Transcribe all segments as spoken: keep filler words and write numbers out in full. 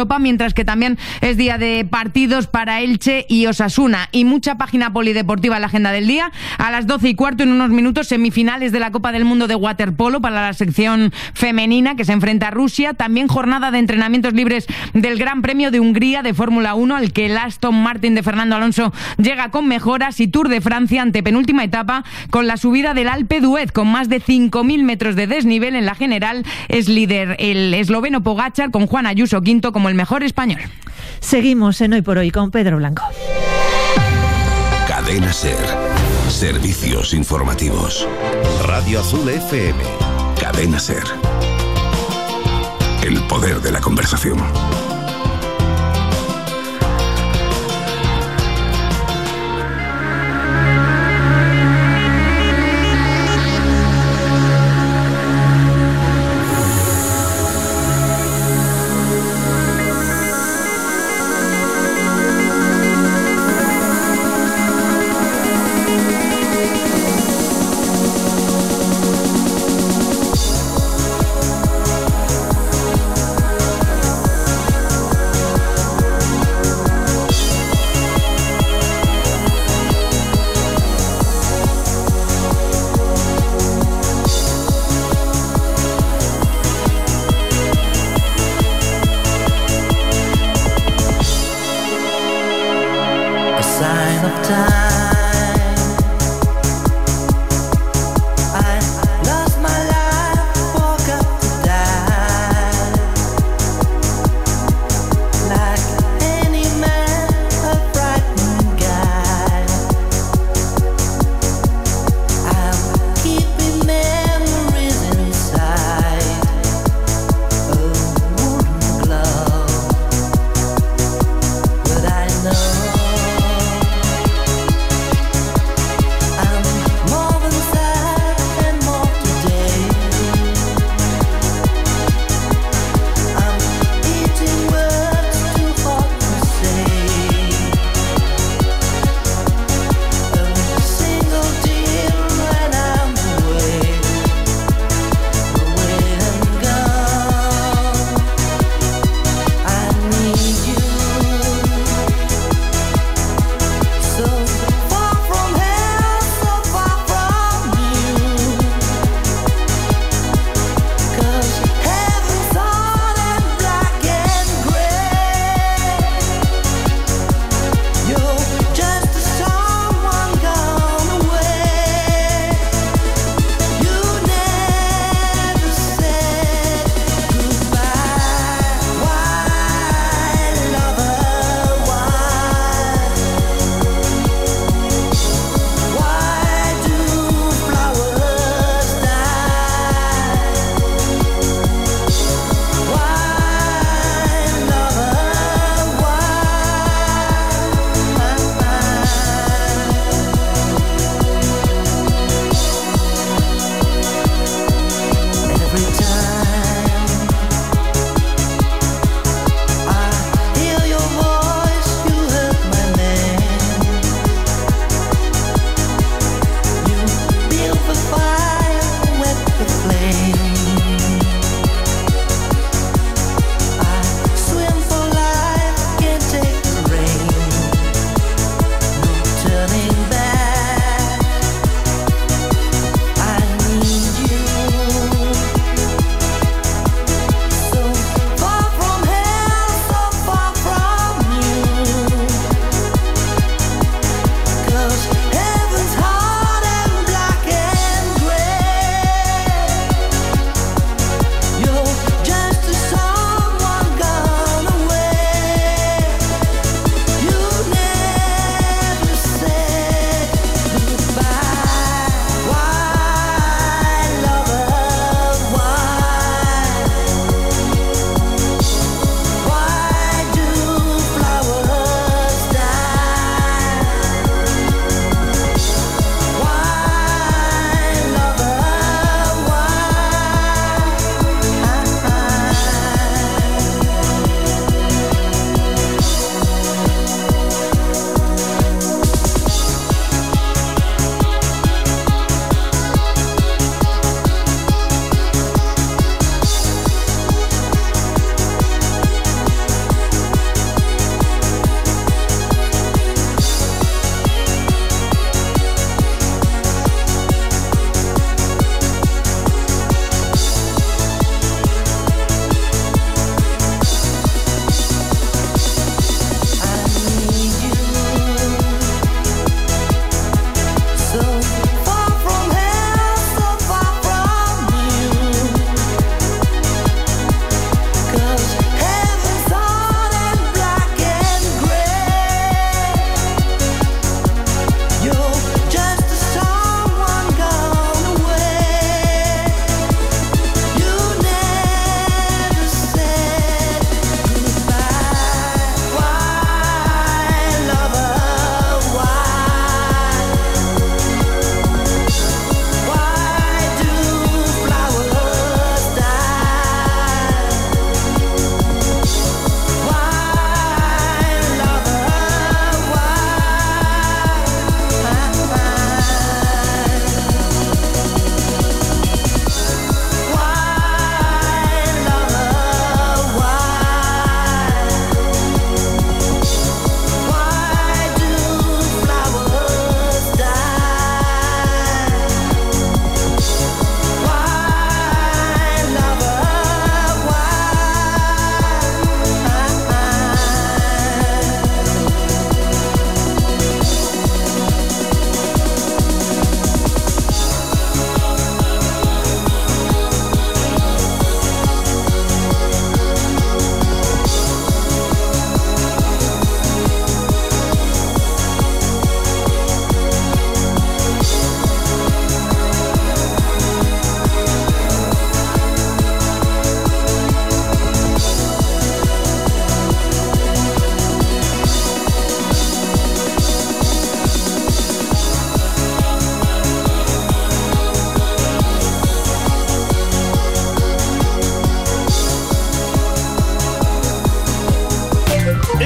Europa, mientras que también es día de partidos para Elche y Osasuna. Y mucha página polideportiva en la agenda del día. A las doce y cuarto, en unos minutos, semifinales de la Copa del Mundo de waterpolo para la sección femenina, que se enfrenta a Rusia. También jornada de entrenamientos libres del Gran Premio de Hungría de Fórmula uno, al que el Aston Martin de Fernando Alonso llega con mejoras, y Tour de Francia, antepenúltima etapa, con la subida del Alpe d'Huez, con más de cinco mil metros de desnivel. En la general es líder el esloveno Pogačar, con Juan Ayuso quinto como el mejor español. Seguimos en Hoy por Hoy con Pedro Blanco. Cadena SER. Servicios informativos. Radio Azul F M. Cadena SER. El poder de la conversación.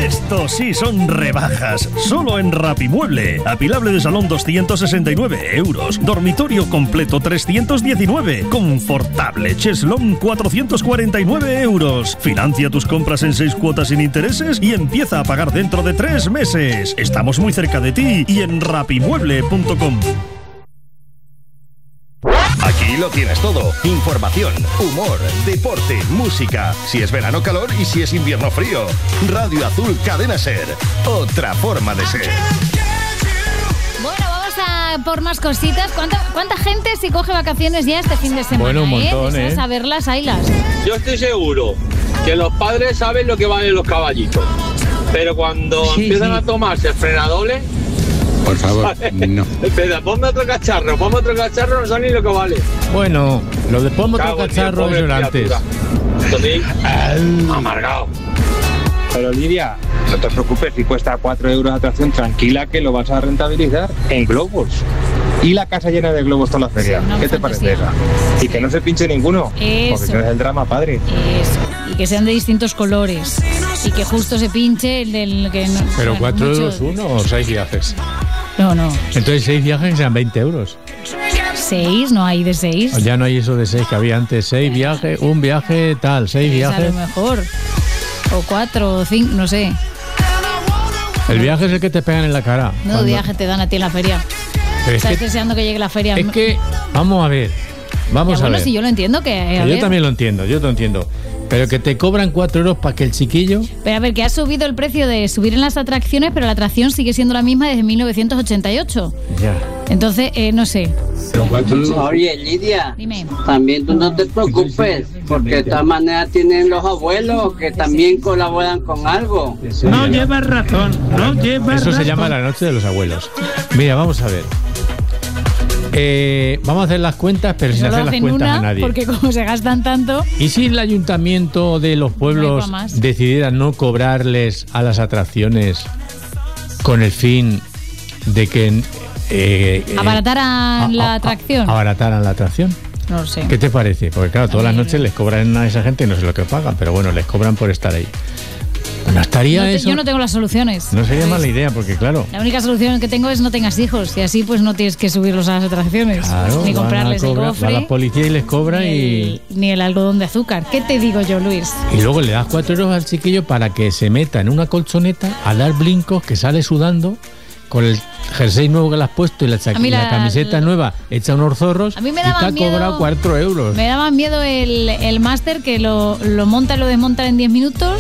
Esto sí son rebajas, solo en Rapimueble. Apilable de salón doscientos sesenta y nueve euros, dormitorio completo trescientos diecinueve, confortable cheslón cuatrocientos cuarenta y nueve euros. Financia tus compras en seis cuotas sin intereses y empieza a pagar dentro de tres meses. Estamos muy cerca de ti y en rapimueble punto com. Aquí lo tienes todo. Información, humor, deporte, música. Si es verano, calor, y si es invierno, frío. Radio Azul Cadena Ser. Otra forma de ser. Bueno, vamos a por más cositas. ¿Cuánta, cuánta gente se coge vacaciones ya este fin de semana? Bueno, un montón, ¿eh? ¿eh? A verlas, haylas. Yo estoy seguro que los padres saben lo que valen los caballitos. Pero cuando Sí, empiezan sí. a tomarse frenadoles... Por favor, no. Espera, ponme otro cacharro, ponme otro cacharro, no saben ni lo que vale. Bueno, lo de ponme otro Cago en cacharro Dios, pobre eso era antes. criatura. Amargado. Pero Lidia, no te preocupes, si cuesta cuatro euros de atracción, tranquila que lo vas a rentabilizar en globos. Y la casa llena de globos toda la feria. Sí, una ¿Qué te fantasía. parece esa? Y que no se pinche ninguno. Eso. Porque si no es el drama, padre. Eso. Y que sean de distintos colores. Y que justo se pinche el del que no. Pero bueno, cuatro mucho- euros uno o seis viajes. No, no. Entonces seis viajes sean veinte euros. Seis, no hay de seis. Ya no hay eso de seis que había antes. Seis viajes, un viaje tal, seis Es a lo viajes. mejor. O cuatro, o cinco, no sé. El viaje es el que te pegan en la cara. No Cuando- viaje te dan a ti en la feria. Pero es Estás que, deseando que llegue la feria. es que, vamos a ver. Vamos Ya, a bueno, ver. si yo lo entiendo que. Que A yo ver, también lo entiendo, yo lo entiendo. Pero que te cobran cuatro euros para que el chiquillo. Pero a ver, que ha subido el precio de subir en las atracciones, pero la atracción sigue siendo la misma desde mil novecientos ochenta y ocho. Ya. Entonces, eh, no sé. Oye, Lidia, Dime. también tú no te preocupes, porque de todas maneras tienen los abuelos que también colaboran con algo. No llevas razón, no llevas Eso razón. se llama la noche de los abuelos. Mira, vamos a ver. Eh, vamos a hacer las cuentas, pero sin Solo hacer las hacen cuentas una, a nadie. porque como se gastan tanto. ¿Y si el ayuntamiento de los pueblos pa' más. decidiera no cobrarles a las atracciones con el fin de que eh, eh, Abarataran a- la a- atracción. abarataran la atracción? No lo sé. ¿Qué te parece? Porque claro, todas las noches les cobran a esa gente y no sé lo que pagan, pero bueno, les cobran por estar ahí. ¿No estaría No te- eso? yo no tengo las soluciones. No sería Pues, mala idea, porque claro, La única solución que tengo es no tengas hijos y así pues no tienes que subirlos a las atracciones. claro, ni van a comprarles el cobrar- va cofre. la policía y les cobra ni y, el, ni el algodón de azúcar. ¿Qué te digo yo, Luis? y luego le das cuatro euros al chiquillo para que se meta en una colchoneta a dar brincos, que sale sudando con el jersey nuevo que le has puesto y la, cha- A mí la la- camiseta nueva hecha unos zorros A mí me y te daba ha miedo- cobrado cuatro euros. Me daba miedo el, el máster que lo, lo monta y lo desmonta en diez minutos.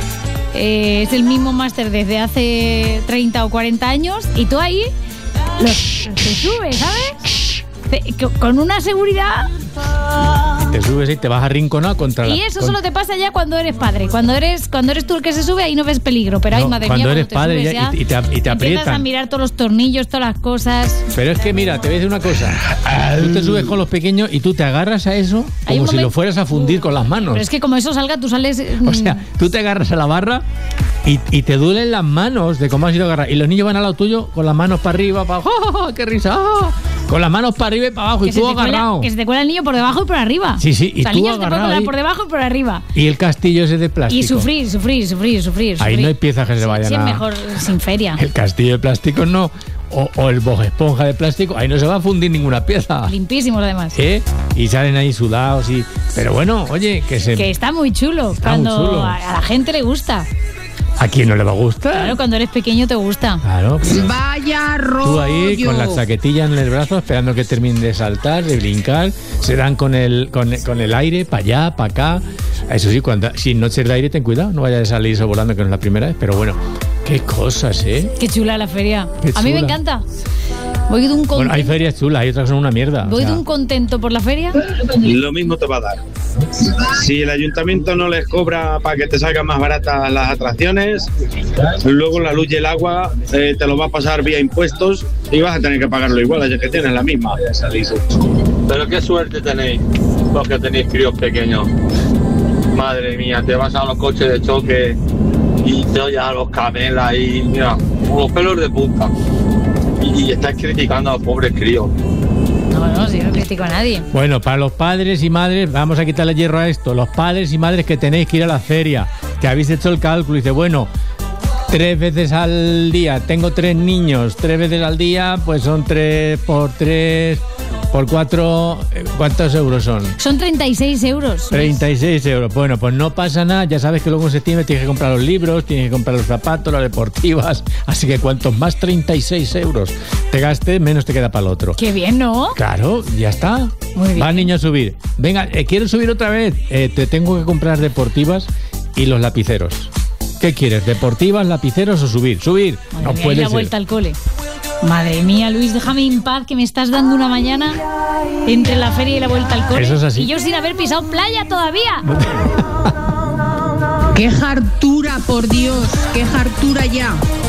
Eh, es el mismo máster desde hace treinta o cuarenta años y tú ahí lo, te subes, ¿sabes? Te- co- con una seguridad. Te subes y te vas arrinconado contra la... Y eso con- solo te pasa ya cuando eres padre. Cuando eres cuando eres tú el que se sube, ahí no ves peligro. Pero No, ay, madre cuando mía, eres te padre subes ya y- y te- y te empiezas aprietan. a mirar todos los tornillos, todas las cosas. Pero es que mira, te voy a decir una cosa. Tú te subes con los pequeños y tú te agarras a eso Hay como un si lo momento- fueras a fundir con las manos. Pero es que como eso salga, tú sales. O sea, tú te agarras a la barra y, y te duelen las manos de cómo has ido a agarrar. Y los niños van al lado tuyo con las manos para arriba, para abajo. ¡Oh, ¡Qué risa! ¡Oh! Con las manos para arriba y para abajo. que Y se tú te cuela- agarrado. que se te cuela el niño por debajo y por arriba. Sí, sí, y O sea, el tú niño se te puede agarrado colar ahí. por debajo y por arriba. Y el castillo ese de plástico. Y sufrir, sufrir, sufrir, sufrir. Ahí sufrir. no hay piezas que se vayan Sí, es a... mejor sin feria. El castillo de plástico no. O, o el boje esponja de plástico. Ahí no se va a fundir ninguna pieza. Limpísimos además. ¿Eh? Y salen ahí sudados y... Pero bueno, oye, que se... Que está muy chulo. Está muy cuando chulo. A, a la gente le gusta. ¿A quién no le va a gustar? Claro, cuando eres pequeño te gusta. Claro, pero Vaya rollo. tú ahí con la chaquetilla en el brazo esperando que termine de saltar, de brincar, se dan con el, con, con el aire para allá, para acá. Eso sí, cuando, si no eches de aire, ten cuidado, no vayas a salir eso volando, que no es la primera vez, pero bueno, qué cosas, ¿eh? Qué chula la feria. Qué A mí me chula. encanta. Voy de un Bueno, contento. hay ferias chulas, hay otras que son una mierda. o Voy sea, de un contento por la feria. Lo mismo te va a dar. Si el ayuntamiento no les cobra para que te salgan más baratas las atracciones, luego la luz y el agua eh, te lo va a pasar vía impuestos y vas a tener que pagarlo igual, así que tienes la misma. Pero qué suerte tenéis, los que tenéis críos pequeños. Madre mía, te vas a los coches de choque y te oyes a los camelas y mira, con los pelos de punta. Y, y estás criticando a los pobres críos. No, no, si yo no critico a nadie. Bueno, para los padres y madres, vamos a quitarle hierro a esto. Los padres y madres que tenéis que ir a la feria, que habéis hecho el cálculo y dice, bueno, tres veces al día, tengo tres niños, tres veces al día, pues son tres por tres, por cuatro, ¿cuántos euros son? Son treinta y seis euros. treinta y seis euros. Bueno, pues no pasa nada, ya sabes que luego en septiembre tienes que comprar los libros, tienes que comprar los zapatos, las deportivas, así que cuantos más treinta y seis euros te gastes, menos te queda para el otro. Qué bien, ¿no? Claro, ya está. Muy bien. Va, niño, a subir. Venga, eh, ¿quieres subir otra vez? Eh, te tengo que comprar deportivas y los lapiceros. ¿Qué quieres? ¿Deportivas, lapiceros o subir? Subir. Madre no mía, puede y la ser. vuelta al cole. Madre mía, Luis, déjame en paz, que me estás dando una mañana entre la feria y la vuelta al cole. Eso es así. Y yo sin haber pisado playa todavía. ¡Qué hartura, por Dios! ¡Qué hartura ya!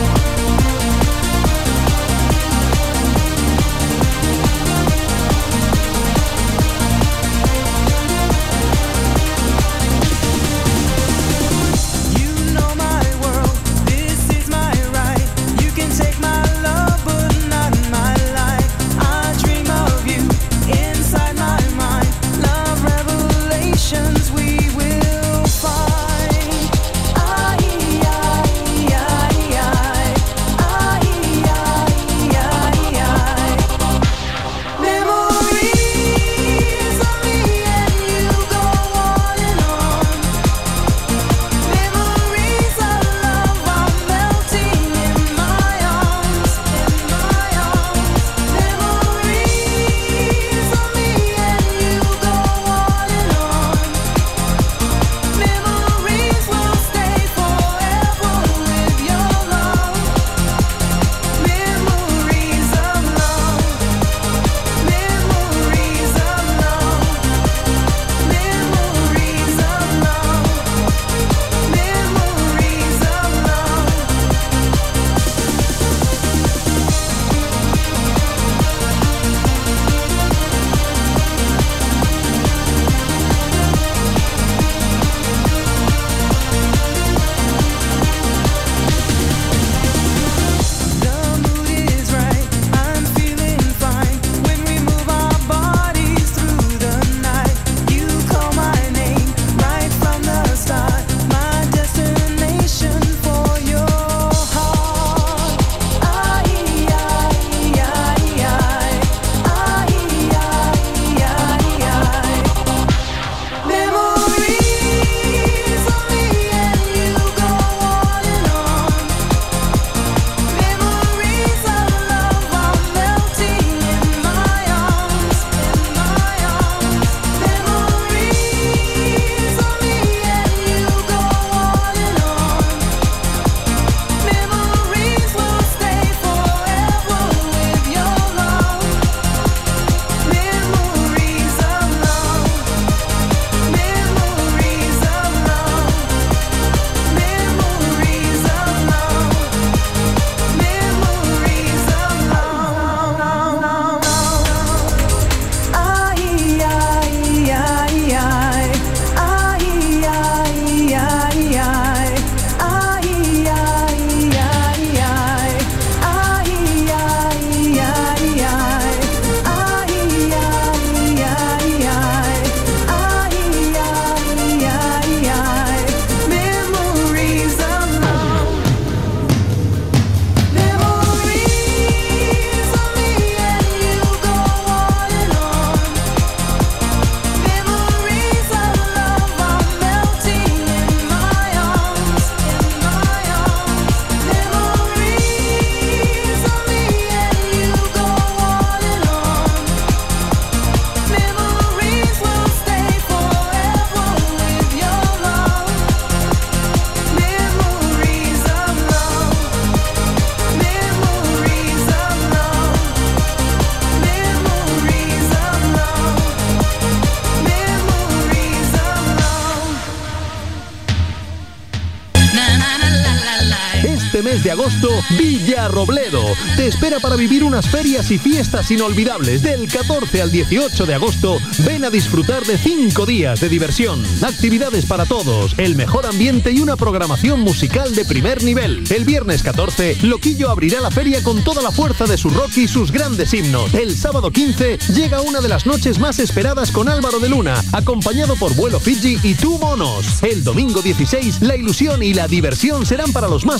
Este mes de agosto, Villarrobledo te espera para vivir unas ferias y fiestas inolvidables. Del catorce al dieciocho de agosto, ven a disfrutar de cinco días de diversión, actividades para todos, el mejor ambiente y una programación musical de primer nivel. El viernes catorce, Loquillo abrirá la feria con toda la fuerza de su rock y sus grandes himnos. El sábado quince, llega una de las noches más esperadas con Álvaro de Luna, acompañado por Vuelo Fiji y Tú Monos. El domingo dieciséis, la ilusión y la diversión serán para los más pequeños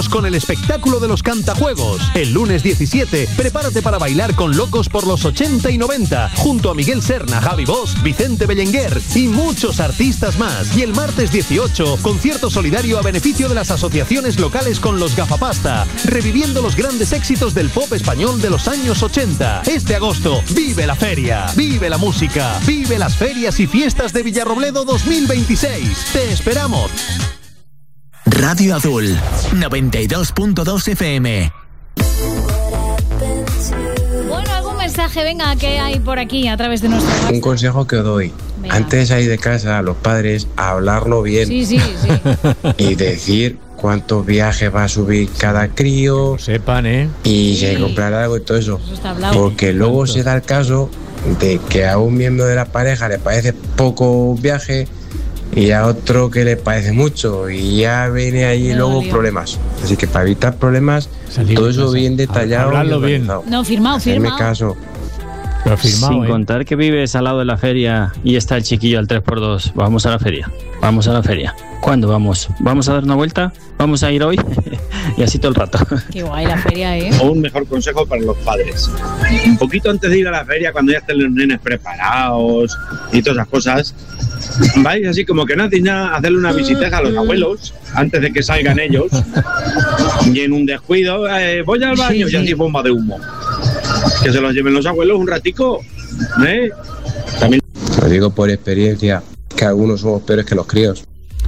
Vámonos con el espectáculo de los cantajuegos. El lunes diecisiete, prepárate para bailar con Locos por los ochenta y noventa, junto a Miguel Serna, Javi Bosch, Vicente Bellenguer y muchos artistas más. Y el martes dieciocho, concierto solidario a beneficio de las asociaciones locales con los Gafapasta, reviviendo los grandes éxitos del pop español de los años ochenta. Este agosto, vive la feria, vive la música, vive las ferias y fiestas de Villarrobledo dos mil veintiséis. ¡Te esperamos! Radio Azul, noventa y dos punto dos F M. Bueno, algún mensaje, venga, que hay por aquí a través de nuestro WhatsApp. Un consejo que os doy. Venga. Antes de salir de casa, los padres, hablarlo bien. Sí, sí, sí. Y decir cuántos viajes va a subir cada crío. Sepan, ¿eh? Y si hay que comprar algo y todo eso. Eso está hablado. Porque luego se da el caso de que a un miembro de la pareja le parece poco viaje y a otro que le parece mucho, y ya viene ahí Me luego dolió. problemas. Así que para evitar problemas, Salir todo de eso casa. bien detallado. Hablarlo y bien. organizado. No, firmado, Hacerme firmado. caso. Pero firmado, Sin ¿eh? contar que vives al lado de la feria y está el chiquillo al tres por dos. Vamos a la feria. Vamos a la feria. ¿Cuándo vamos? ¿Vamos a dar una vuelta? ¿Vamos a ir hoy? Y así todo el rato. Qué guay la feria, ¿eh? O un mejor consejo para los padres. Un poquito antes de ir a la feria, cuando ya estén los nenes preparados y todas esas cosas, vais así como que no hacéis nada, hacerle una visita a los abuelos antes de que salgan ellos. Y en un descuido, eh, voy al baño, Sí, y así sí. bomba de humo. Que se los lleven los abuelos un ratico, ¿eh? También. Lo digo por experiencia, que algunos somos peores que los críos.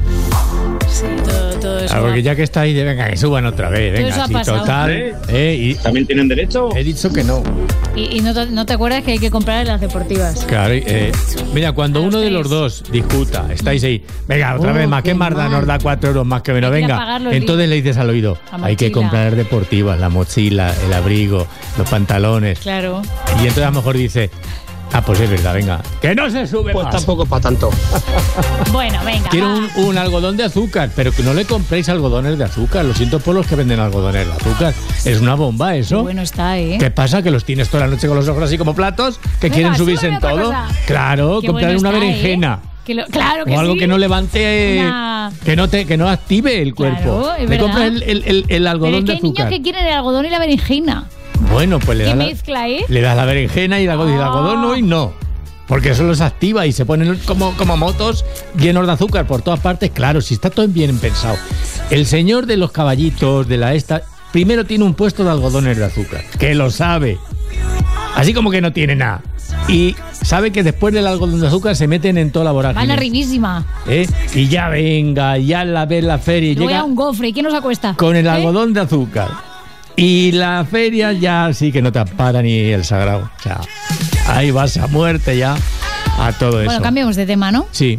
Sí, todo, todo eso. Ah, porque va- ya que está ahí, de, venga, que suban otra vez, Todo venga, eso ha sí, pasado. total. ¿Eh? Eh, y ¿También tienen derecho? he dicho que no. Y, y no, te, no te acuerdas que hay que comprar en las deportivas. Claro, eh, mira, cuando A los uno de tres. los dos discuta, estáis ahí, venga, otra Oh, vez más, ¿qué qué más da? mal. Nos da cuatro euros más que menos, Hay que ir a venga. pagar los Entonces le dices al oído, La hay que mochila. comprar deportivas, la mochila, el abrigo, los pantalones. Claro. Y entonces a lo mejor dice, ah, pues es verdad, venga, que no se sube Pues más. tampoco para tanto. Bueno, venga. Quiero va. un, un algodón de azúcar, pero que no le compréis algodones de azúcar. Lo siento por los que venden algodones de azúcar. Es una bomba Qué eso. bueno está, ¿eh? ¿Qué pasa? ¿Que los tienes toda la noche con los ojos así como platos? ¿Que Venga, quieren subirse en súbeme otra todo? cosa. Claro, Qué comprar bueno una está, berenjena. ¿eh? Que lo- claro que O algo sí. que no levante, Una- que no te, que no active el cuerpo. Claro, es Me verdad. compras el, el- el- el algodón Pero es que de hay niños azúcar. que quieren el algodón y la berenjena. Bueno, pues le Qué das, la, mezcla, ¿eh? le das la berenjena y el algodón, y el Ah. algodón hoy no. Porque eso los activa y se ponen como, como motos llenos de azúcar por todas partes. Claro, si está todo bien pensado. El señor de los caballitos, de la esta, primero tiene un puesto de algodones de azúcar, que lo sabe. Así como que no tiene nada. Y sabe que después del algodón de azúcar se meten en toda la vorágine. Van arribísima. ¿Eh? Y ya venga, ya la ves la feria y Luego llega ya un gofre. ¿Y quién nos acuesta? con el ¿Eh? algodón de azúcar. Y la feria ya sí que no te ampara ni el sagrado. O sea, ahí vas a muerte ya a todo eso. Bueno, cambiemos de tema, ¿no? Sí.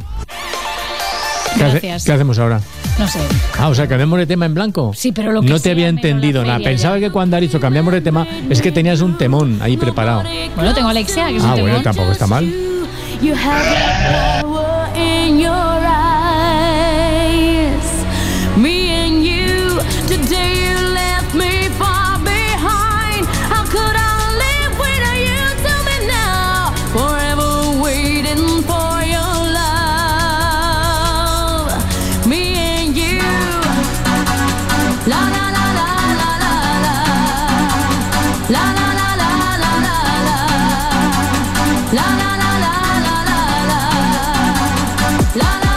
¿Qué, hace- Gracias. ¿Qué hacemos ahora? No sé. Ah, o sea, cambiamos de tema en blanco. Sí, pero lo que No te sea, había menos la entendido nada. feria Pensaba ya. que cuando has dicho cambiamos de tema es que tenías un temón ahí preparado. Bueno, tengo a Alexia, que es Ah, un bueno, temón. tampoco está mal. You have the power in your eyes. Me and you, today you left me far behind. How could I live without you? Tell me now. Forever waiting for your love. Me and you. La la la la la la la. La la la la la la la. La la la la la la la. La la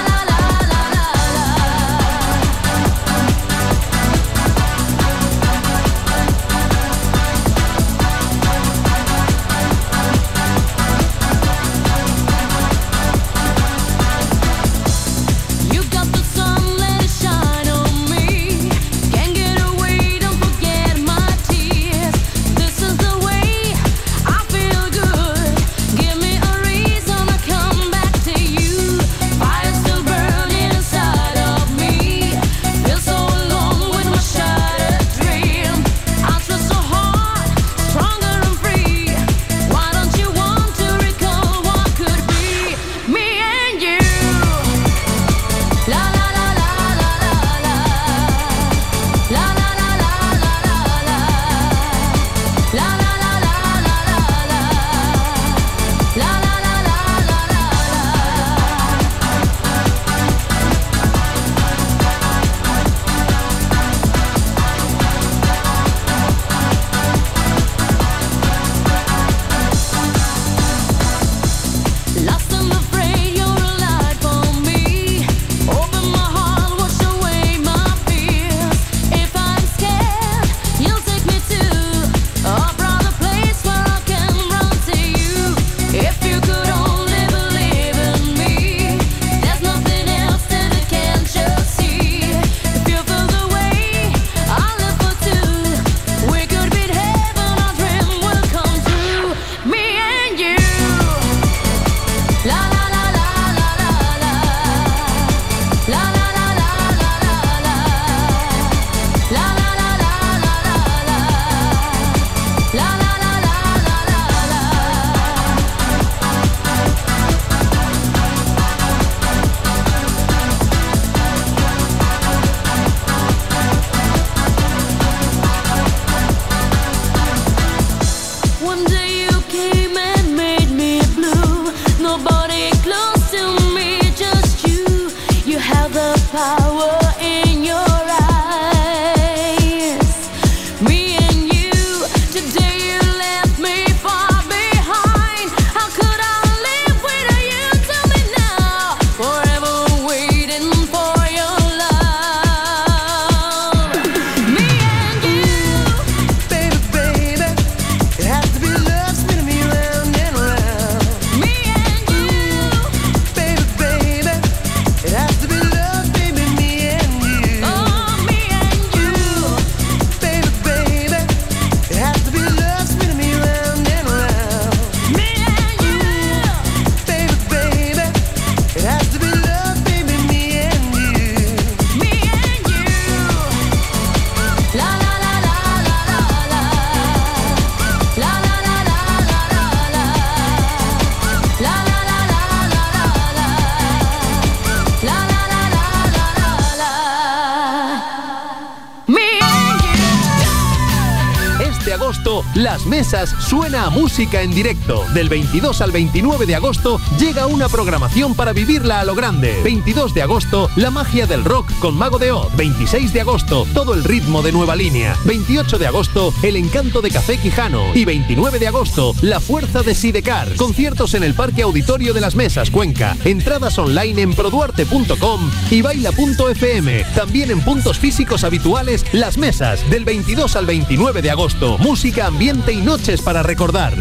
agosto, Las Mesas suena a música en directo. Del veintidós al veintinueve de agosto llega una programación para vivirla a lo grande. veintidós de agosto, la magia del rock con Mago de Oz. veintiséis de agosto, todo el ritmo de Nueva Línea. veintiocho de agosto, el encanto de Café Quijano. Y veintinueve de agosto, la fuerza de Sidecar. Conciertos en el Parque Auditorio de Las Mesas, Cuenca. Entradas online en produarte punto com y baila punto efe eme. También en puntos físicos habituales, Las Mesas, del veintidós al veintinueve de agosto. Música, ambiente y noches para recordar.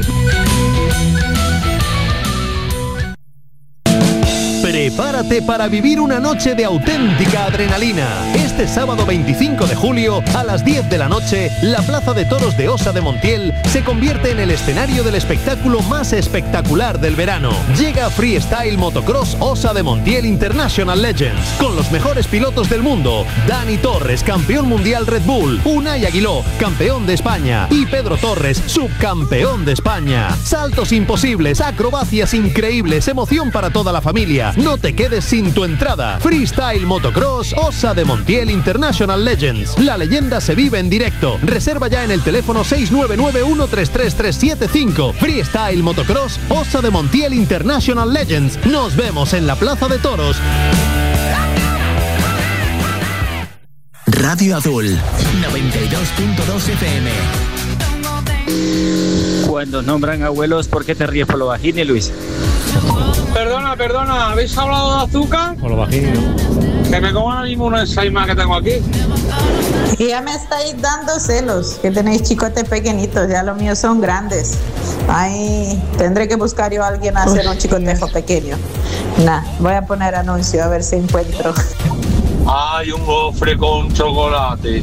Prepárate para vivir una noche de auténtica adrenalina. Este sábado veinticinco de julio, a las diez de la noche, la Plaza de Toros de Osa de Montiel se convierte en el escenario del espectáculo más espectacular del verano. Llega Freestyle Motocross Osa de Montiel International Legends, con los mejores pilotos del mundo: Dani Torres, campeón mundial Red Bull; Unai Aguiló, campeón de España; y Pedro Torres, subcampeón de España. Saltos imposibles, acrobacias increíbles, emoción para toda la familia. No te quedes sin tu entrada. Freestyle Motocross Osa de Montiel International Legends. La leyenda se vive en directo. Reserva ya en el teléfono seis nueve nueve uno tres tres tres siete cinco. Freestyle Motocross Osa de Montiel International Legends. Nos vemos en la Plaza de Toros. Radio Azul, noventa y dos punto dos efe eme. Cuando nombran abuelos, ¿por qué te ríes por lo bajini, Luis? Perdona, perdona, ¿habéis hablado de azúcar? Por lo bajini, ¿no? Que me como ahora mismo una ensaima que tengo aquí. Y ya me estáis dando celos, que tenéis chicotes pequeñitos, ya los míos son grandes. Ay, tendré que buscar yo a alguien a hacer un chicotejo pequeño. Nah, voy a poner anuncio a ver si encuentro. Ay, un gofre con chocolate.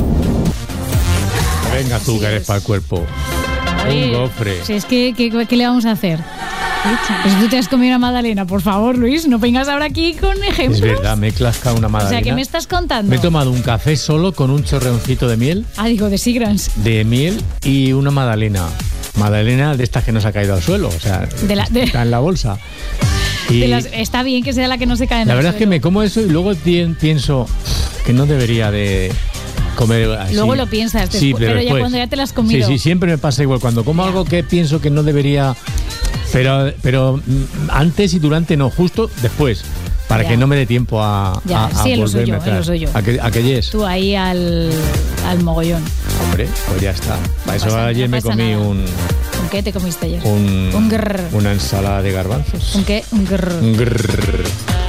Venga, azúcares para el cuerpo. Un gofre. Si es que, ¿qué, ¿qué le vamos a hacer? Pues tú te has comido una magdalena, por favor, Luis, no vengas ahora aquí con ejemplos. Es verdad, me he clascado una magdalena. O sea, ¿qué me estás contando? Me he tomado un café solo con un chorreoncito de miel. Ah, digo, de Sigrans. De miel y una magdalena. Magdalena de estas que no se ha caído al suelo, o sea, de la, de... está en la bolsa. Y de las, está bien que sea la que no se cae en la el verdad suelo. Es que me como eso y luego pienso que no debería de comer así. Luego lo piensas, sí, después, pero, pero ya cuando ya te las has comido. Sí, sí, siempre me pasa igual. Cuando como algo que pienso que no debería... Pero, pero antes y durante no, justo después, para ya. que no me dé tiempo a, ya, a, sí, a lo suyo, volverme atrás. lo suyo. ¿A que, a que yes? Tú ahí al, al mogollón. Hombre, pues ya está. Para no eso pasa, ayer no me comí nada. un... ¿Un qué te comiste ayer? Un, un grrr. Una ensalada de garbanzos. ¿Un qué? Un grrr. Un grrr.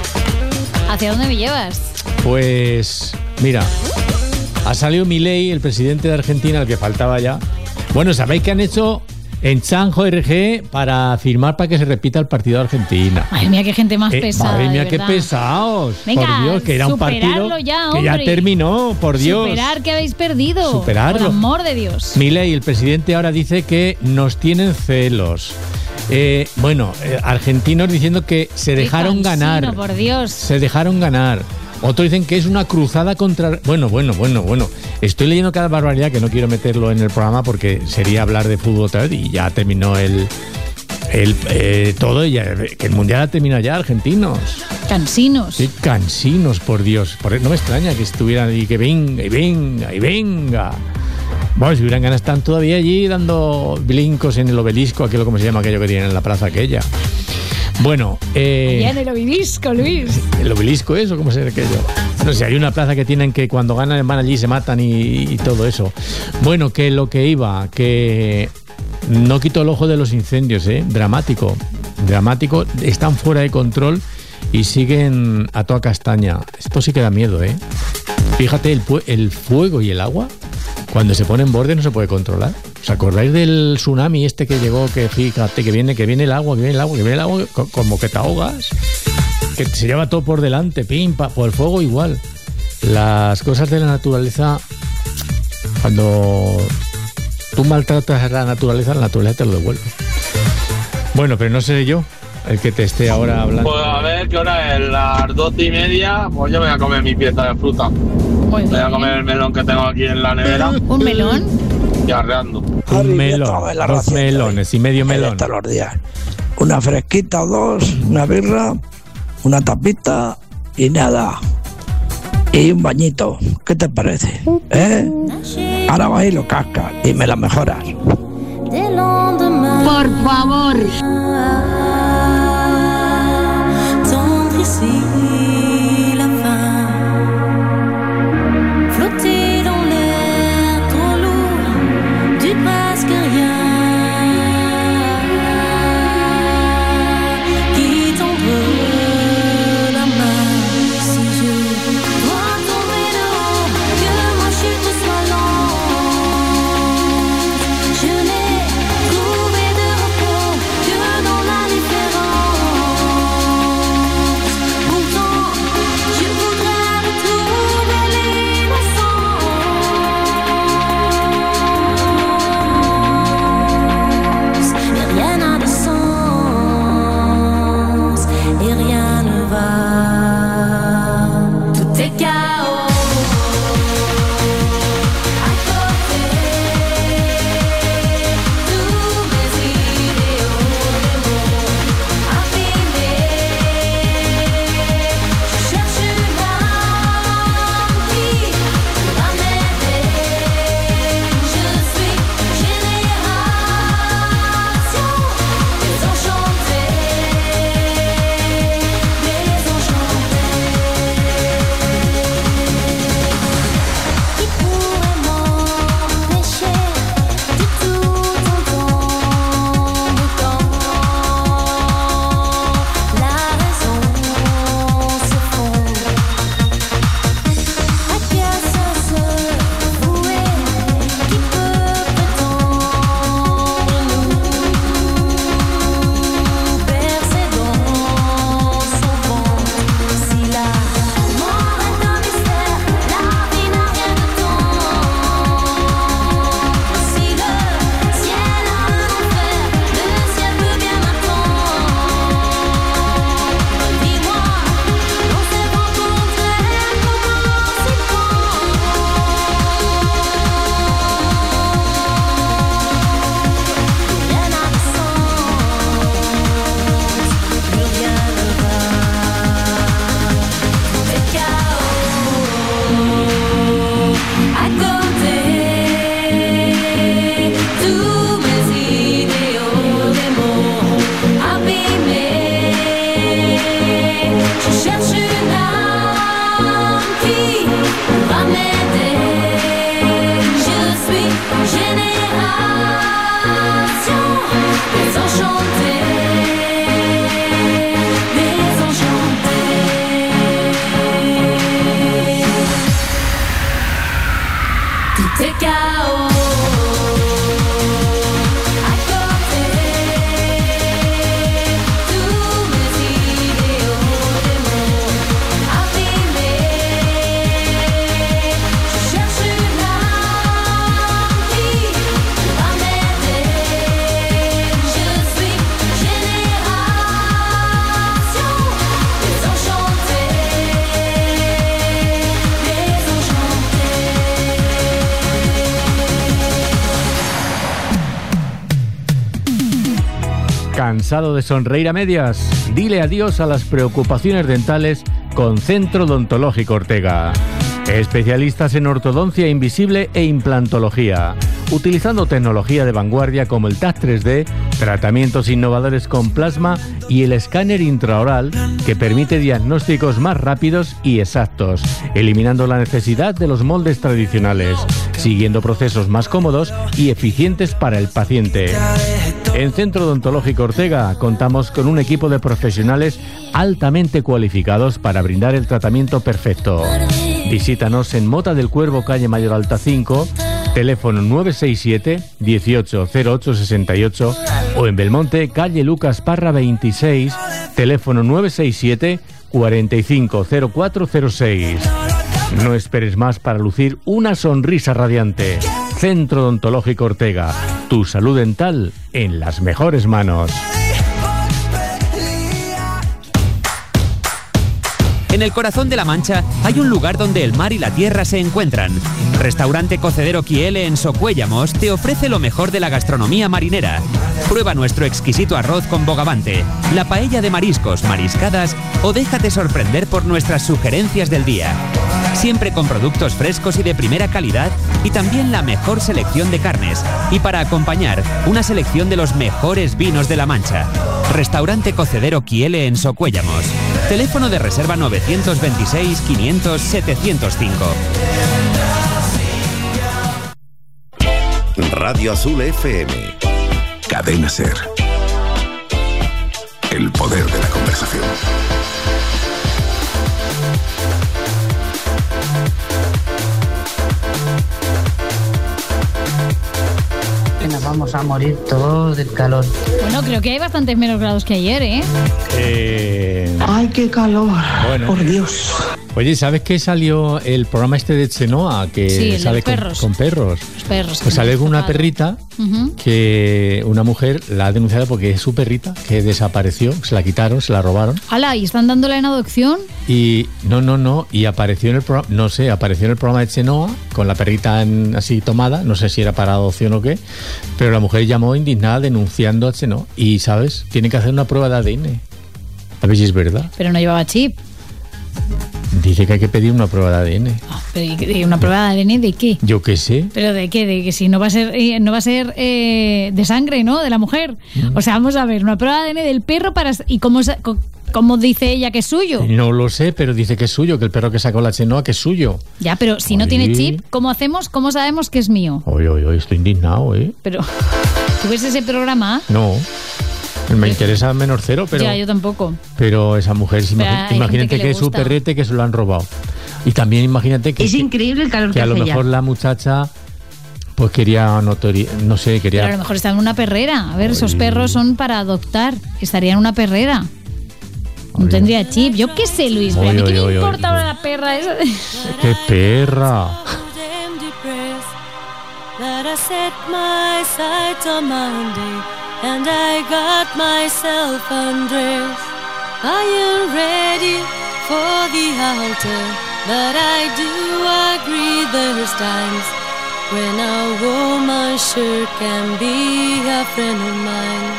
¿Hacia dónde me llevas? Pues, mira, ha salido Milei, el presidente de Argentina, el que faltaba ya. Bueno, ¿sabéis que han hecho en Chanjo R G para firmar para que se repita el partido de Argentina? Madre mía, qué gente más eh, pesada. Madre mía, de qué verdad. pesados. Venga, por Dios, que era un partido ya, que ya terminó, por Dios. Superar que habéis perdido. Superarlo. Por amor de Dios. Milei, el presidente, ahora dice que nos tienen celos. Eh, bueno, eh, argentinos diciendo que se Qué dejaron cansino, ganar. por Dios. Se dejaron ganar. Otros dicen que es una cruzada contra... Bueno, bueno, bueno, bueno. Estoy leyendo cada barbaridad que no quiero meterlo en el programa porque sería hablar de fútbol otra vez y ya terminó el... el eh, todo, y ya, que el Mundial ha terminado ya, argentinos. Cansinos. Qué cansinos, por Dios. Por, no me extraña que estuvieran y que venga, y venga, y venga. Bueno, si hubieran ganas, están todavía allí dando blincos en el obelisco, aquello como se llama aquello que tienen en la plaza aquella. Bueno, eh... Ya en el obelisco, Luis. ¿El obelisco eso? ¿Cómo se llama aquello? No sé, hay una plaza que tienen que cuando ganan van allí se matan y, y todo eso. Bueno, que lo que iba, que no quito el ojo de los incendios, ¿eh? Dramático, dramático. Están fuera de control y siguen a toda castaña. Esto sí que da miedo, ¿eh? Fíjate, el, el fuego y el agua, cuando se pone en borde no se puede controlar. ¿Os acordáis del tsunami este que llegó? Que fíjate, que viene, que viene el agua, que viene el agua, que viene el agua, como que te ahogas, que se lleva todo por delante, pim, pa, por el fuego igual. Las cosas de la naturaleza, cuando tú maltratas a la naturaleza, la naturaleza te lo devuelve. Bueno, pero no seré yo el que te esté ahora hablando. Pues a ver, ¿qué hora es? Las doce y media, pues yo me voy a comer mi pieza de fruta. Muy voy a comer el melón que tengo aquí en la nevera. ¿Un melón? Y arreando. Un melón, dos melones y medio melón. Todos los días. Una fresquita o dos, una birra, una tapita y nada. Y un bañito. ¿Qué te parece? ¿Eh? Ahora vas y lo cascas y me la mejoras. Por favor. Tendre ici la fin, flotter dans l'air trop lourd du presque rien qui tombe la main. Si je dois tomber de haut, que ma chute soit lente, je n'ai trouvé de repos que dans la différence. Pourtant, je voudrais retrouver l'innocence. Et rien n'a de sens, et rien ne va. Tout est chaos. À côté, tous mes idéaux, des mots abîmés. Je cherche une âme qui va m'aider. Je suis génération désenchantée, désenchantée. Qui pourrait m'empêcher de tout entendre quand la raison se fonde? À qui ça se vouer? Qui peut prétendre nous bercer dans son ventre? Si la mort est un mystère, la vie n'a rien de temps. Si le ciel a un enfer, le ciel peut bien m'attendre. Dis-moi, on s'est rencontrés, comment s'y prendre? Rien n'a de sens, plus rien ne va. Tout est chaos. À côté, tous mes idéaux, des mots abîmés. Je cherche une âme qui va m'aider. Je suis génération désenchantée, désenchantée. Tout est chaos. À côté, tous mes idéaux, des mots abîmés. Je cherche une âme qui va m'aider. Je suis génération désenchantée, ¿Cansado de sonreír a medias? Dile adiós a las preocupaciones dentales con Centro Odontológico Ortega. Especialistas en ortodoncia invisible e implantología, utilizando tecnología de vanguardia como el T A C tres D, tratamientos innovadores con plasma y el escáner intraoral que permite diagnósticos más rápidos y exactos, eliminando la necesidad de los moldes tradicionales, siguiendo procesos más cómodos y eficientes para el paciente. En Centro Odontológico Ortega contamos con un equipo de profesionales altamente cualificados para brindar el tratamiento perfecto. Visítanos en Mota del Cuervo, calle Mayor Alta cinco, teléfono nueve seis siete, dieciocho cero ocho sesenta y ocho, o en Belmonte, calle Lucas Parra veintiséis, teléfono nueve seis siete, cuarenta y cinco cero cuatro cero seis. No esperes más para lucir una sonrisa radiante. Centro Odontológico Ortega, tu salud dental en las mejores manos. En el corazón de La Mancha hay un lugar donde el mar y la tierra se encuentran. Restaurante Cocedero Quiele en Socuéllamos te ofrece lo mejor de la gastronomía marinera. Prueba nuestro exquisito arroz con bogavante, la paella de mariscos, mariscadas o déjate sorprender por nuestras sugerencias del día. Siempre con productos frescos y de primera calidad y también la mejor selección de carnes. Y para acompañar, una selección de los mejores vinos de La Mancha. Restaurante Cocedero Quiele en Socuéllamos. Teléfono de reserva novecientos veintiséis, quinientos, setecientos cinco. Radio Azul F M. Cadena Ser. El poder de la conversación. Nos vamos a morir todos del calor. Bueno, creo que hay bastantes menos grados que ayer, ¿eh? Eh... ¡Ay, qué calor! Bueno. Por Dios. Oye, ¿sabes que salió el programa este de Chenoa? Que Sí, el de sale los con, perros. con perros. Los perros. Pues sale con una perrita Uh-huh. que una mujer la ha denunciado porque es su perrita que desapareció, se la quitaron, se la robaron. Ala, ¿y están dándola en adopción? Y no, no, no, y apareció en el programa, no sé, apareció en el programa de Chenoa con la perrita en- así tomada, no sé si era para adopción o qué, pero la mujer llamó indignada denunciando a Chenoa y, ¿sabes? Tiene que hacer una prueba de A D N. A ver si es verdad. Pero no llevaba chip. Dice que hay que pedir una prueba de A D N. Pero, ¿y ¿una prueba de A D N de qué? Yo qué sé. ¿Pero de qué? De que si no va a ser eh, no va a ser eh, de sangre, ¿no? De la mujer. O sea, vamos a ver, una prueba de A D N del perro para... ¿Y cómo, sa- co- cómo dice ella que es suyo? No lo sé, pero dice que es suyo, que el perro que sacó la Chenoa que es suyo. Ya, pero si no Oye. tiene chip, ¿cómo hacemos? ¿Cómo sabemos que es mío? Oye, oye, oye, estoy indignado, ¿eh? Pero, ¿tú ves ese programa? No. Me interesa menos cero, pero... Ya, yo tampoco. Pero esa mujer, si Pero imagi- hay gente imagínate que que, le es su gusta. perrete que se lo han robado. Y también imagínate que, Es increíble el calor que que a lo hace mejor ya. la muchacha pues quería notori no sé, Pero a lo quería... mejor está en una perrera. A ver, esos perros son para adoptar. Estaría en una perrera. No tendría chip. Yo qué sé, Luis. pero a mí Oye, qué oye, me oye, importa ahora la perra esa. ¡Qué perra! That I set my sights on Monday and I got myself undressed. Are you ready for the altar? But I do agree there's times when a woman sure can be a friend of mine.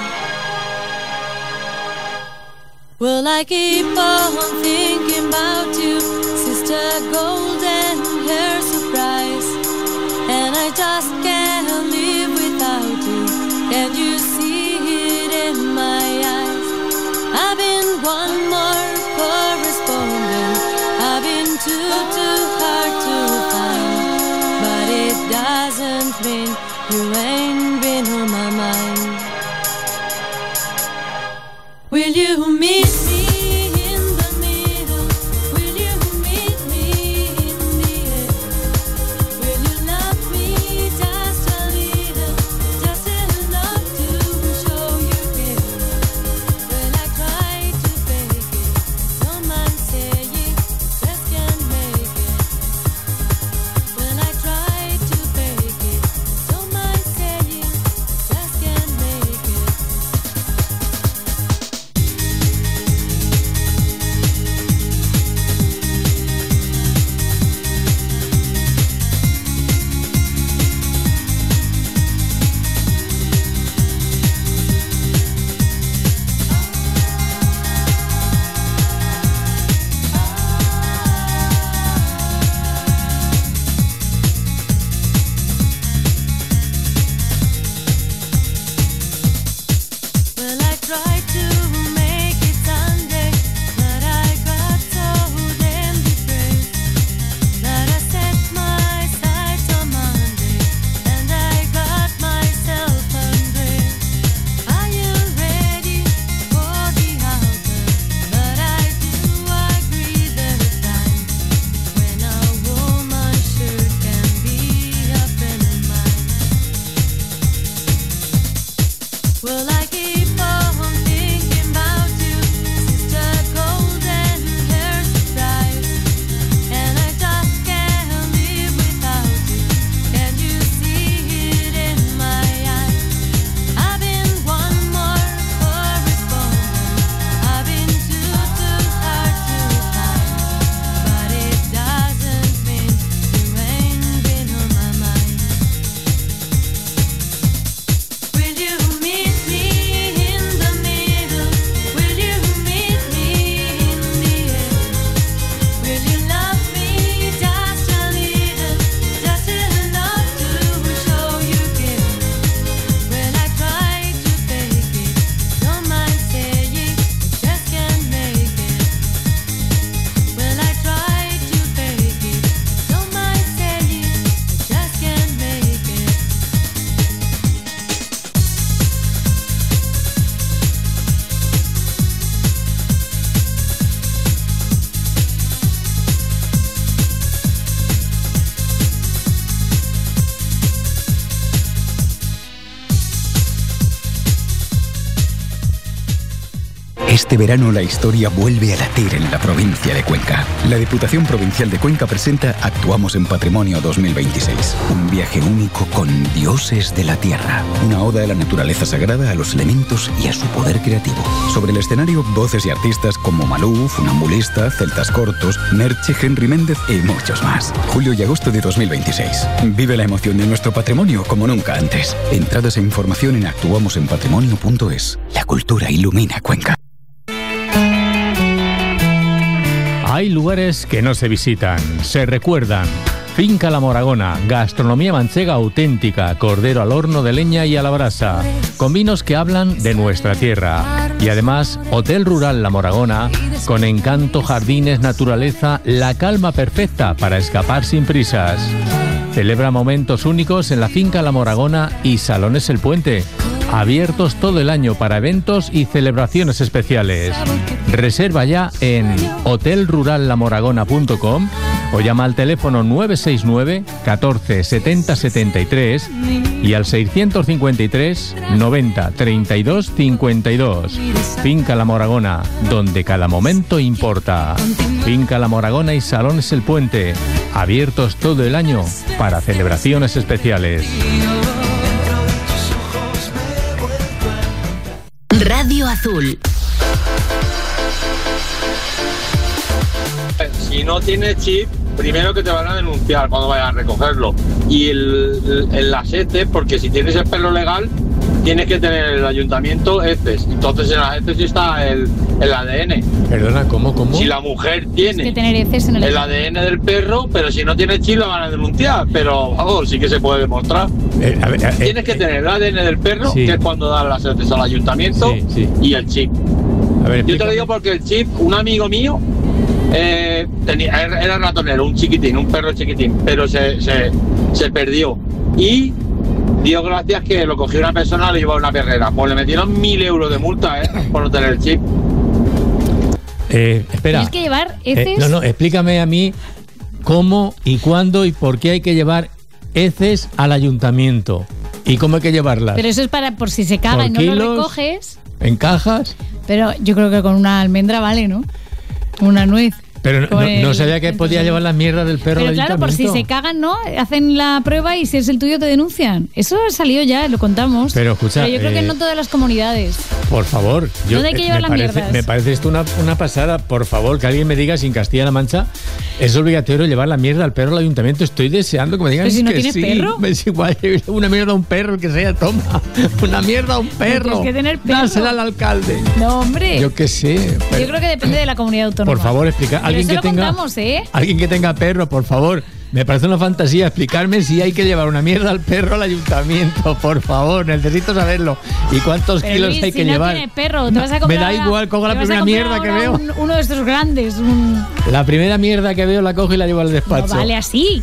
Well, I keep on thinking about you, Sister Golden Hair Surprise. And I just can't live without you. Can you see it in my eyes? I've been one more correspondent. I've been too, too hard to find. But it doesn't mean you ain't been on my mind. Will you meet me in the middle? Will you meet me in the air? Will you love me just a little, just enough to show you care? Well, I try to fake it, don't mind saying, just can't make it. Well, I try to fake it, don't mind saying, just can't make it. Este verano la historia vuelve a latir en la provincia de Cuenca. La Diputación Provincial de Cuenca presenta Actuamos en Patrimonio dos mil veintiséis. Un viaje único con dioses de la tierra. Una oda a la naturaleza sagrada, a los elementos y a su poder creativo. Sobre el escenario, voces y artistas como Malú, Funambulista, Celtas Cortos, Merche, Henry Méndez y muchos más. Julio y agosto de dos mil veintiséis. Vive la emoción de nuestro patrimonio como nunca antes. Entradas e información en actuamos en patrimonio punto es. La cultura ilumina Cuenca. Hay lugares que no se visitan, se recuerdan. Finca La Moragona, gastronomía manchega auténtica, cordero al horno de leña y a la brasa, con vinos que hablan de nuestra tierra. Y además, Hotel Rural La Moragona, con encanto, jardines, naturaleza, la calma perfecta para escapar sin prisas. Celebra momentos únicos en la Finca La Moragona y Salones El Puente, abiertos todo el año para eventos y celebraciones especiales. Reserva ya en hotel rural la moragona punto com o llama al teléfono nueve seis nueve, catorce, setenta, setenta y tres y al seiscientos cincuenta y tres, noventa, treinta y dos, cincuenta y dos. Finca La Moragona, donde cada momento importa. Finca La Moragona y Salones El Puente, abiertos todo el año para celebraciones especiales. Radio Azul. Si no tienes chip, primero que te van a denunciar cuando vayas a recogerlo. Y el, el, el las heces, porque si tienes el perro legal, tienes que tener el ayuntamiento heces. Entonces en las heces sí está el, el A D N. Perdona, ¿cómo, cómo? Si la mujer tiene que tener heces en el, el A D N del perro, pero si no tiene chip, la van a denunciar. Pero, vamos, sí que se puede demostrar. Eh, a ver, eh, tienes que tener el A D N del perro, sí. que es cuando dan las heces al ayuntamiento, sí, sí. Y el chip. A ver, yo te lo digo porque el chip, un amigo mío, Eh, tenía, era ratonero, un chiquitín, un perro chiquitín, pero se, se, se perdió y dio gracias que lo cogió una persona y lo llevó a una perrera. Pues le metieron mil euros de multa, ¿eh? Por no tener el chip. Eh, espera. ¿Tienes que llevar heces? Eh, no, no, explícame a mí cómo y cuándo y por qué hay que llevar heces al ayuntamiento y cómo hay que llevarlas. Pero eso es para por si se caga y no kilos, lo recoges. ¿En cajas? Pero yo creo que con una almendra vale, ¿no? Una nuez. Pero no, no, no sabía que podía llevar la mierda del perro Pero al claro, por si ayuntamiento. se cagan, ¿no? Hacen la prueba y si es el tuyo te denuncian. Eso salió ya, lo contamos. Pero escucha, Pero yo creo eh, que no todas las comunidades. Por favor. Yo, ¿Dónde hay que eh, llevar me las parece, mierdas? Me parece esto una, una pasada. Por favor, que alguien me diga si en Castilla-La Mancha es obligatorio llevar la mierda al perro al ayuntamiento. Estoy deseando que me digan ¿Pero si no que tienes sí. perro? Es igual, una mierda a un perro, que sea, toma. Una mierda a un perro. Tienes que tener perro. Dásela al alcalde. No, hombre. Yo qué sé. Yo creo que depende de la comunidad autónoma. Por favor, explica. Pero Alguien eso que lo tenga. contamos, ¿eh? Alguien que tenga perro, por favor. Me parece una fantasía explicarme si hay que llevar una mierda al perro al ayuntamiento, por favor, necesito saberlo. ¿Y cuántos Pero kilos Luis, hay si que no llevar? tienes perro, te vas a comprar Me da igual, cojo la te vas a primera comprar mierda que ahora veo. un- uno de estos grandes. Un... La primera mierda que veo la cojo y la llevo al No despacho. vale así.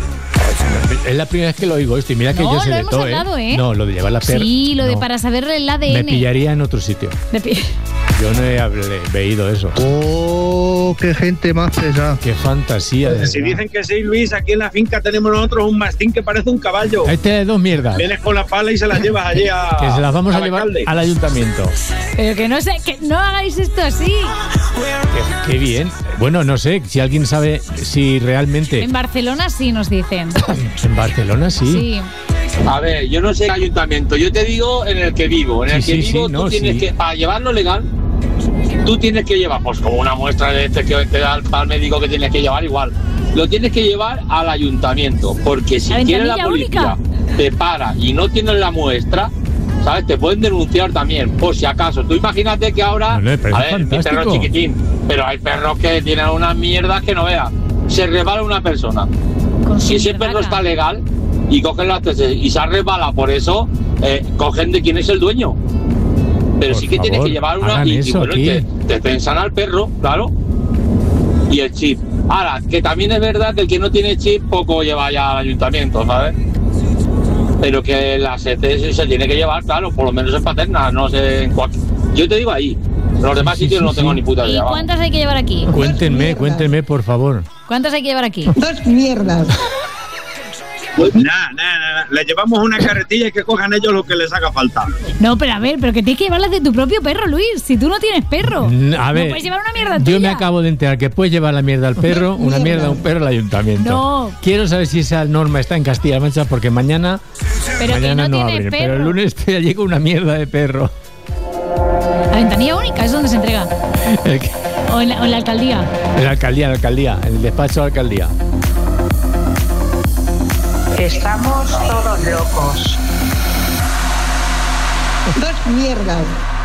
Es la primera vez que lo oigo esto y mira que No, yo sé lo de hemos todo, hablado, ¿eh? No, lo de llevar la perra. Sí, lo de no. para saber el A D N. Me pillaría en otro sitio. De pi- Yo no he hablé- veído eso. Oh, qué gente más pesada. Qué fantasía. de Si verdad. dicen que sí, Luis, aquí en la finca tenemos nosotros un mastín que parece un caballo. Este de dos mierdas. Vienes con la pala y se las llevas allí a. Que se las vamos a al llevar alcalde. al ayuntamiento. Pero que no sé, que no hagáis esto así. Qué, qué bien. Bueno, no sé si alguien sabe si realmente En Barcelona sí nos dicen. en Barcelona sí. Sí. A ver, yo no sé el ayuntamiento, yo te digo en el que vivo. En el Sí, que sí, vivo sí, tú no, tienes sí. que, para llevarlo legal, tú tienes que llevar, pues como una muestra de este que te da el, al médico que tienes que llevar igual. Lo tienes que llevar al ayuntamiento, porque si ¿La quiere la ventanilla policía, única? te para y no tienes la muestra, ¿sabes? Te pueden denunciar también, por si acaso. Tú imagínate que ahora, No, no, me parece a ver, mi perro es fantástico. chiquitín, pero hay perros que tienen unas mierdas que no veas. Se resbala una persona. Con Si su ese perro mierdaca. está legal y cogen las tesis y se resbala por eso, eh, cogen de quién es el dueño. Pero Por sí que tienes favor, que llevar una hagan y, y eso bueno, aquí. te, te censan al perro, claro. Y el chip. Ahora, que también es verdad que el que no tiene chip poco lleva ya al ayuntamiento, ¿sabes? Pero que las E T S se tiene que llevar, claro, por lo menos en Paterna, no sé en cuál. Yo te digo ahí. En los demás Sí, sitios sí, no tengo sí. ni puta ¿Y idea. vamos. cuántas hay que llevar aquí? Cuéntenme, cuéntenme, por favor. ¿Cuántas hay que llevar aquí? Dos mierdas. Nada, nada, nada. Le llevamos una carretilla y que cojan ellos lo que les haga falta. No, pero a ver, pero que tienes que llevarlas de tu propio perro, Luis. Si tú no tienes perro, a ver, no puedes llevar una mierda tuya. Yo me acabo de enterar que puedes llevar la mierda al perro, una mierda a un perro al ayuntamiento. No. Quiero saber si esa norma está en Castilla-La Mancha porque mañana, pero mañana que no, no tienes abren. perro. Pero el lunes estoy allí con una mierda de perro. La ventanilla única es donde se entrega. O en la, o en la alcaldía. En la alcaldía, en la alcaldía, en el despacho de la alcaldía. Estamos todos locos. Dos mierdas.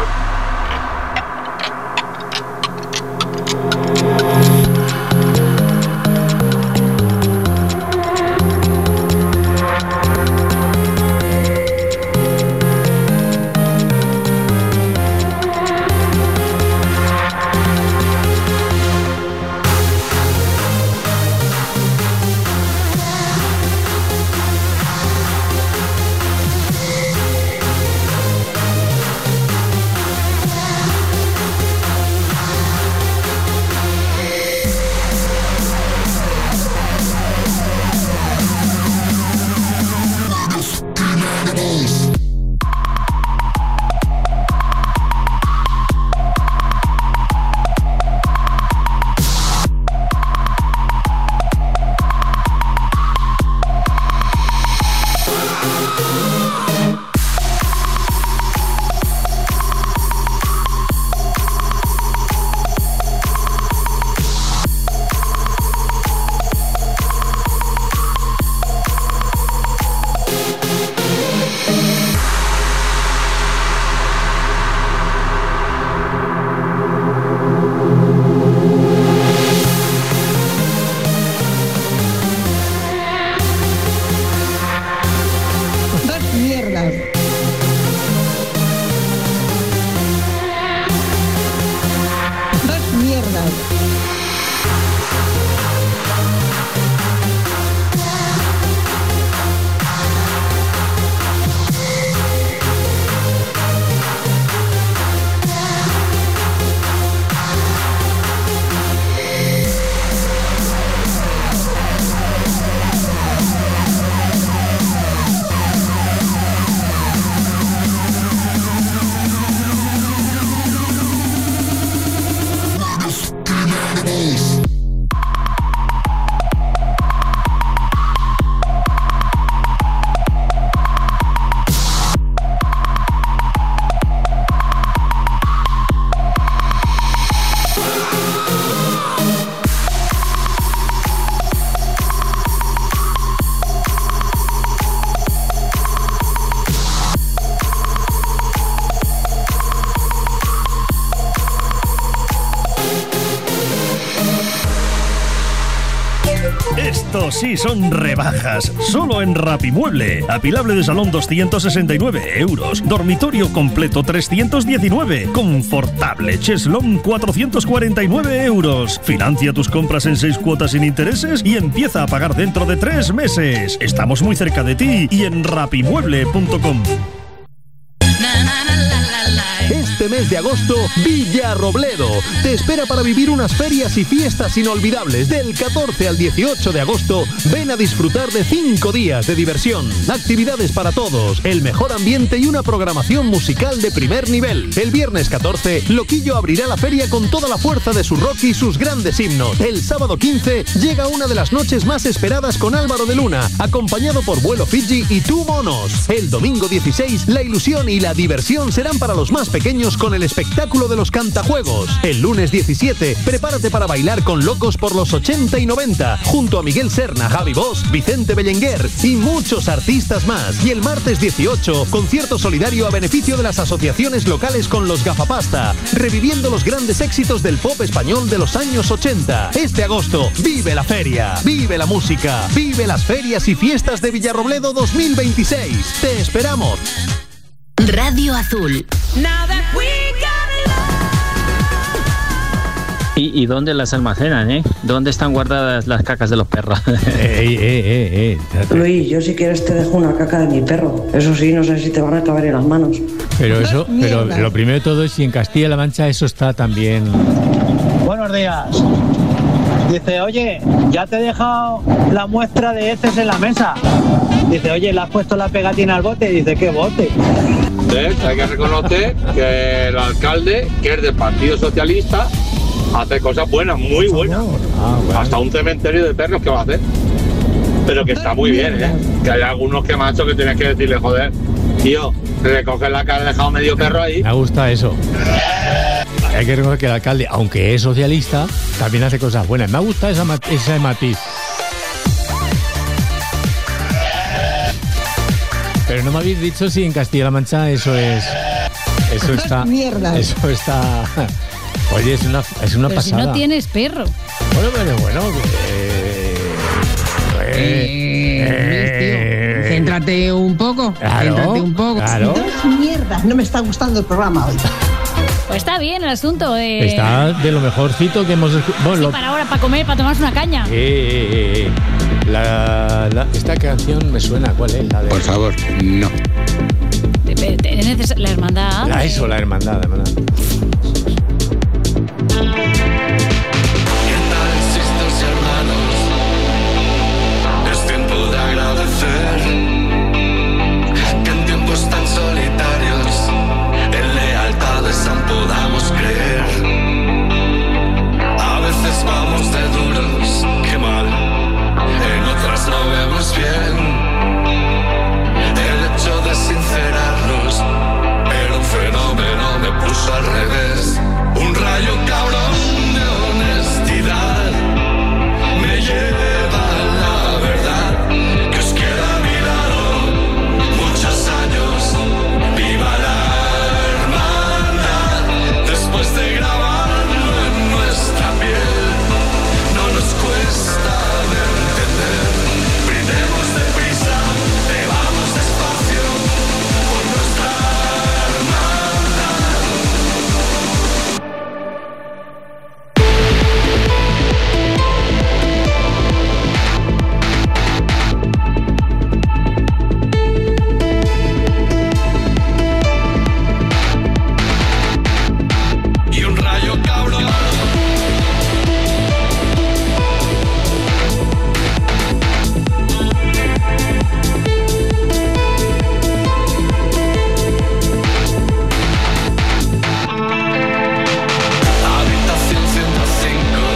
Estos sí son rebajas, solo en Rapimueble. Apilable de salón doscientos sesenta y nueve euros, dormitorio completo trescientos diecinueve, confortable cheslón cuatrocientos cuarenta y nueve euros. Financia tus compras en seis cuotas sin intereses y empieza a pagar dentro de tres meses. Estamos muy cerca de ti y en rapimueble punto com. Este mes de agosto, Villarrobledo te espera para vivir unas ferias y fiestas inolvidables. Del catorce al dieciocho de agosto, ven a disfrutar de cinco días de diversión, actividades para todos, el mejor ambiente y una programación musical de primer nivel. El viernes catorce, Loquillo abrirá la feria con toda la fuerza de su rock y sus grandes himnos. El sábado quince, llega una de las noches más esperadas con Álvaro de Luna, acompañado por Vuelo Fiji y Tú Monos. El domingo dieciséis, la ilusión y la diversión serán para los más pequeños con el espectáculo de los cantajuegos. El lunes diecisiete, prepárate para bailar con Locos por los ochenta y noventa, junto a Miguel Serna, Javi Bosch, Vicente Bellenguer y muchos artistas más. Y el martes dieciocho, concierto solidario a beneficio de las asociaciones locales con los Gafapasta, reviviendo los grandes éxitos del pop español de los años ochenta. Este agosto, vive la feria, vive la música, vive las ferias y fiestas de Villarrobledo dos mil veintiséis. ¡Te esperamos! Radio Azul. ¿Y, ¿Y dónde las almacenan, eh? ¿Dónde están guardadas las cacas de los perros? ey, ey, ey, ey. Luis, yo si quieres te dejo una caca de mi perro. Eso sí, no sé si te van a acabar en las manos. Pero eso, pero lo primero de todo es si en Castilla-La Mancha eso está también... Buenos días. Dice, oye, ya te he dejado la muestra de heces en la mesa. Dice, oye, ¿le has puesto la pegatina al bote? Y dice, ¿qué bote? ¿Ves? Hay que reconocer que el alcalde, que es del Partido Socialista, hace cosas buenas, muy buenas. Ah, bueno. Hasta un cementerio de perros que va a hacer. Pero que está muy bien, ¿eh? Que hay algunos que macho que tienes que decirle, joder, tío, recoges la cara, dejado medio perro ahí. Me gusta eso. Hay que reconocer que el alcalde, aunque es socialista, también hace cosas buenas. Me gusta esa, ese matiz. Pero no me habéis dicho si en Castilla-La Mancha eso es... Eso está... Mierda. Eso está... Oye, es una, es una Pero pasada. si no tienes perro. Bueno, bueno, bueno. Eh, Eh, eh, Luis, tío, céntrate un poco. Claro, céntrate un poco. claro. Dos mierdas, no me está gustando el programa hoy. Pues está bien el asunto. Eh, Está de lo mejorcito que hemos escuchado. Bueno, sí, lo- para ahora, para comer, para tomarse una caña. Eh, eh, eh, la, la- esta canción me suena. ¿Cuál es? La de... Por favor, no. Te- te- te- es neces- La hermandad. La eso, la hermandad, la hermandad. Sisters y hermanos, es tiempo de agradecer que en tiempos tan solitarios en lealtades aún podamos creer. A veces vamos de duros, qué mal, en otras lo vemos bien. El hecho de sincerarnos era un fenómeno, me puso al revés. Un rayo cabrón de honestidad me lleva a la verdad que os queda a mi lado muchos años. Viva la hermandad. Después de grabarlo en nuestra piel, no nos cuesta de entender. Brindemos deprisa, bebamos despacio por nuestra hermandad. Y un rayo cabrón. Habitación ciento cinco.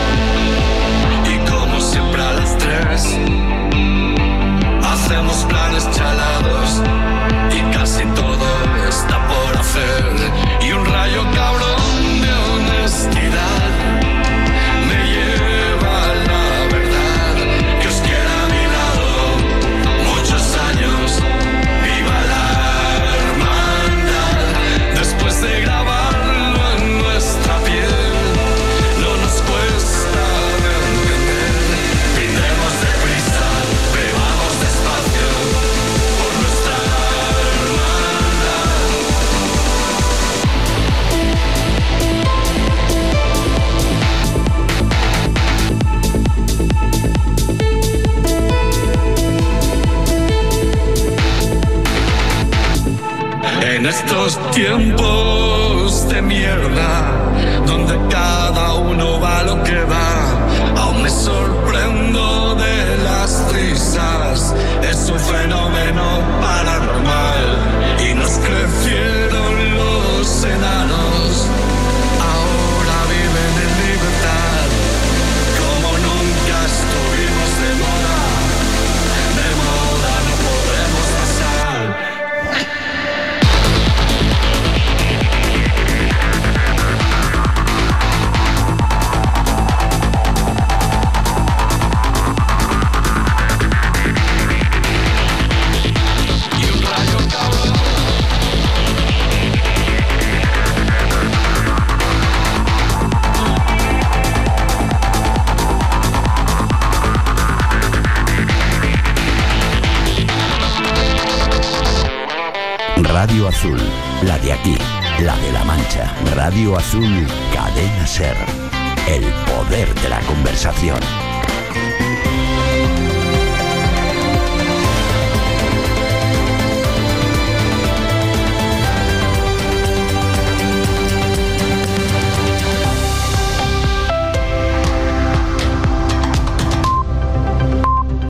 Y como siempre a las tres hacemos planes chalados y casi todo está por hacer. Y un rayo cabrón de honestidad me lleva a la verdad que os quiera a mi lado muchos años. Viva la hermandad. Después de grabarlo en nuestra piel, no nos cuesta de entender. Brindemos deprisa, bebamos despacio por nuestra hermandad. En estos tiempos de mierda, donde cada uno va lo que va, aún me sorprendo de las risas. Es un fenómeno paranormal y nos crecieron los enanos. Ahora viven en libertad, como nunca estuvimos de moda. De moda no podemos pasar. Radio Azul, la de aquí, la de La Mancha. Radio Azul, Cadena Ser. El poder de la conversación.